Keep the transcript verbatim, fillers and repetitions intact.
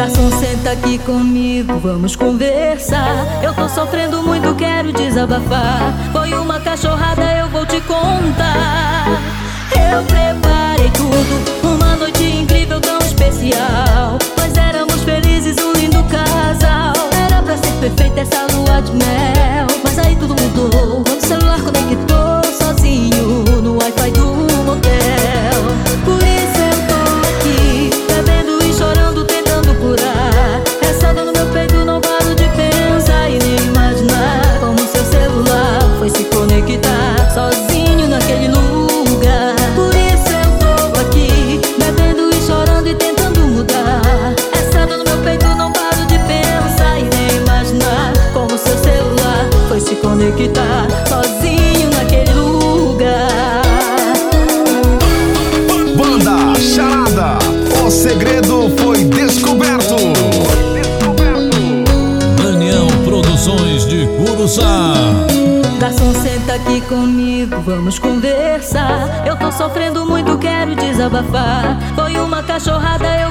Garçom, senta aqui comigo, vamos conversar. Eu tô sofrendo muito, quero desabafar. Foi uma cachorrada, eu vou te contar. Eu preparei tudo, uma noite incrível, tão especial. Nós éramos felizes, um lindo casal. Era pra ser perfeita essa lua de mel, mas aí tudo mudou quando o celular conectou sozinho no Wi-Fi do motel. Por isso eu tô aqui, bebendo e chorando, tentando curar essa dor no meu peito. Não paro de pensar e nem imaginar como seu celular foi se conectar sozinho naquele lugar. Por isso eu tô aqui, bebendo e chorando e tentando mudar essa dor no meu peito. Não paro de pensar e nem imaginar como seu celular foi se conectar sozinho naquele lugar. Banda Charada, o segredo foi descoberto. Daniel Produções de Curuçá. Garçom, senta aqui comigo, vamos conversar. Eu tô sofrendo muito, quero desabafar. Foi uma cachorrada, eu